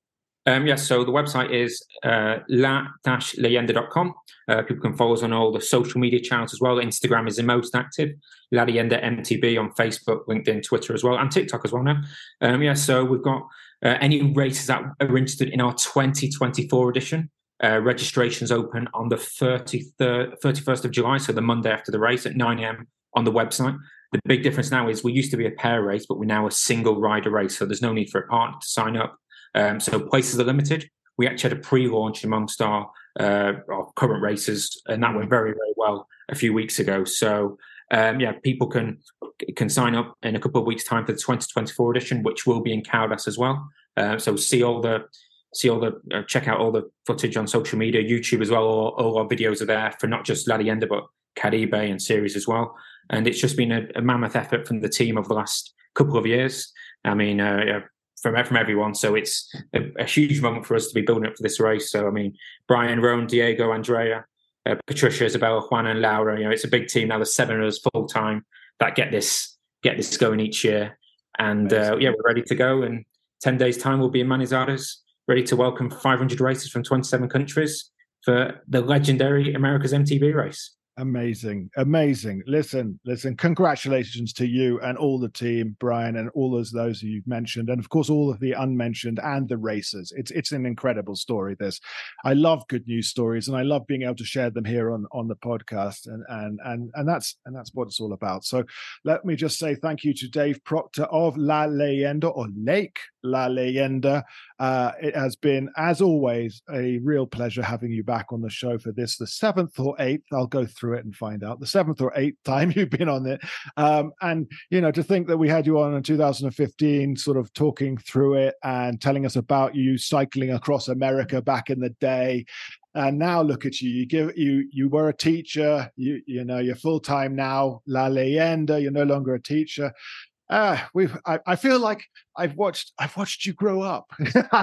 Um, yes, so the website is uh, la dash leyenda dot com. Uh, people can follow us on all the social media channels as well. Instagram is the most active. La Leyenda M T B on Facebook, LinkedIn, Twitter as well, and TikTok as well now. Um, yeah, so we've got uh, any races that are interested in our twenty twenty-four edition. Uh, registrations open on the thirty-third, thirty-first of July, so the Monday after the race at nine a.m. on the website. The big difference now is we used to be a pair race, but we're now a single rider race, so there's no need for a partner to sign up. Um, so places are limited. We actually had a pre-launch amongst our, uh, our current races, and that went very, very well a few weeks ago. So, um, yeah, people can can sign up in a couple of weeks' time for the twenty twenty-four edition, which will be in Caldas as well. Uh, so see all the see all the uh, check out all the footage on social media, YouTube as well. All, all our videos are there for not just La Leyenda but Caribe and series as well. And it's just been a, a mammoth effort from the team over the last couple of years. I mean. Uh, yeah, From, from everyone. So it's a, a huge moment for us to be building up for this race. So, I mean, Brian, Rowan, Diego, Andrea, uh, Patricia, Isabella, Juan and Laura, you know, it's a big team now. There's seven of us full time that get this, get this going each year. And uh, yeah, we're ready to go. In ten days' time, we'll be in Manizales, ready to welcome five hundred racers from twenty-seven countries for the legendary America's M T B race. Amazing, amazing. Listen, listen, congratulations to you and all the team, Brian, and all those those you've mentioned, and of course all of the unmentioned and the racers. It's it's an incredible story, this. I love good news stories, and I love being able to share them here on, on the podcast, and and and and that's and that's what it's all about. So let me just say thank you to Dave Proctor of La Leyenda, or Lake La Leyenda. Uh, it has been, as always, a real pleasure having you back on the show for this, the seventh or eighth. I'll go through it and find out the seventh or eighth time you've been on it. Um, and, you know, to think that we had you on in two thousand fifteen, sort of talking through it and telling us about you cycling across America back in the day. And now look at you. You give you you were a teacher. You you know you're full time now. La Leyenda. You're no longer a teacher. Ah, we. I, I feel like I've watched. I've watched you grow up.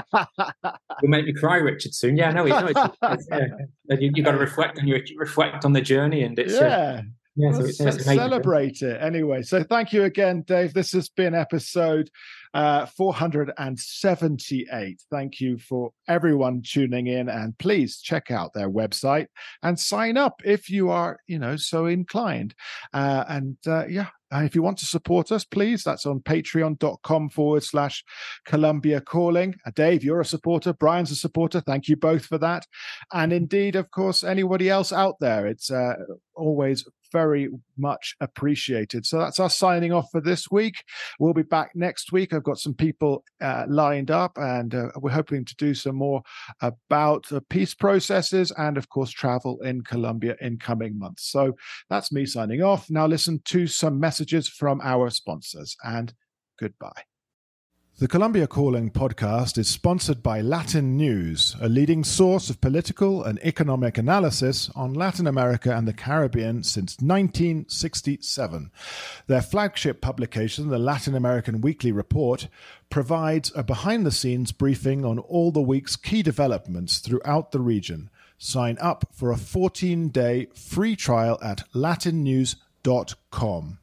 You'll make me cry, Richard. Soon. Yeah, no, it's, no, it's, it's, yeah. You you got to reflect on your reflect on the journey, and it's yeah. Uh, yeah, so it's, it's celebrate it anyway. So thank you again, Dave. This has been episode uh, four hundred seventy-eight. Thank you for everyone tuning in, and please check out their website and sign up if you are, you know, so inclined. Uh, and uh, yeah. And if you want to support us, please, that's on patreon.com forward slash Columbia Calling. Uh, Dave, you're a supporter. Brian's a supporter. Thank you both for that. And indeed, of course, anybody else out there, it's uh, always very much appreciated. So that's us signing off for this week. We'll be back next week. I've got some people uh, lined up, and uh, we're hoping to do some more about the peace processes and, of course, travel in Colombia in coming months. So that's me signing off. Now listen to some messages from our sponsors, and goodbye. The Columbia Calling podcast is sponsored by Latin News, a leading source of political and economic analysis on Latin America and the Caribbean since nineteen sixty-seven. Their flagship publication, the Latin American Weekly Report, provides a behind-the-scenes briefing on all the week's key developments throughout the region. Sign up for a fourteen-day free trial at latin news dot com.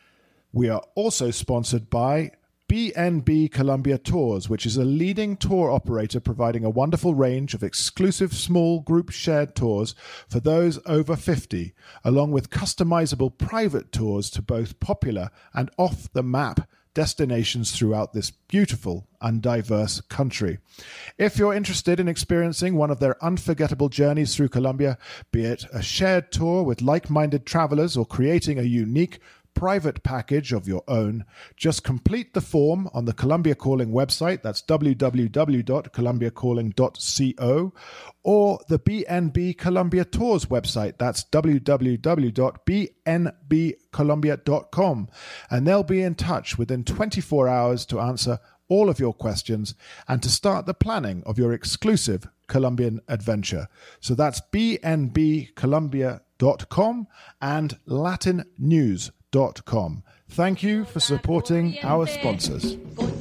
We are also sponsored by B N B Colombia Tours, which is a leading tour operator providing a wonderful range of exclusive small group shared tours for those over fifty, along with customizable private tours to both popular and off-the-map destinations throughout this beautiful and diverse country. If you're interested in experiencing one of their unforgettable journeys through Colombia, be it a shared tour with like-minded travelers or creating a unique private package of your own, just complete the form on the Columbia Calling website, that's w w w dot columbia calling dot co, or the B N B Colombia Tours website, that's w w w dot b n b colombia dot com, and they'll be in touch within twenty-four hours to answer all of your questions and to start the planning of your exclusive Colombian adventure. So that's b n b colombia dot com and latin news dot com. Thank you for supporting our sponsors.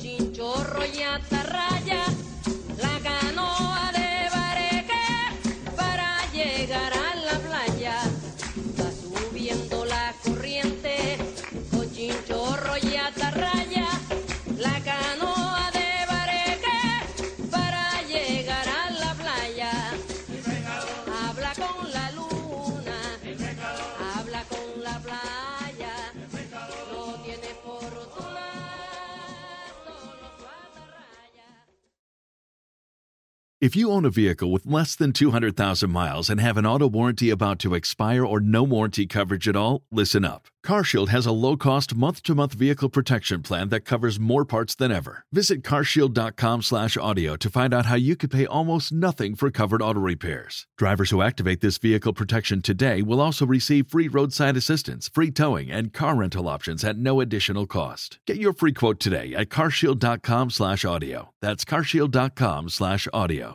If you own a vehicle with less than two hundred thousand miles and have an auto warranty about to expire or no warranty coverage at all, listen up. CarShield has a low-cost month-to-month vehicle protection plan that covers more parts than ever. Visit carshield.com slash audio to find out how you could pay almost nothing for covered auto repairs. Drivers who activate this vehicle protection today will also receive free roadside assistance, free towing, and car rental options at no additional cost. Get your free quote today at carshield.com slash audio. That's carshield.com slash audio.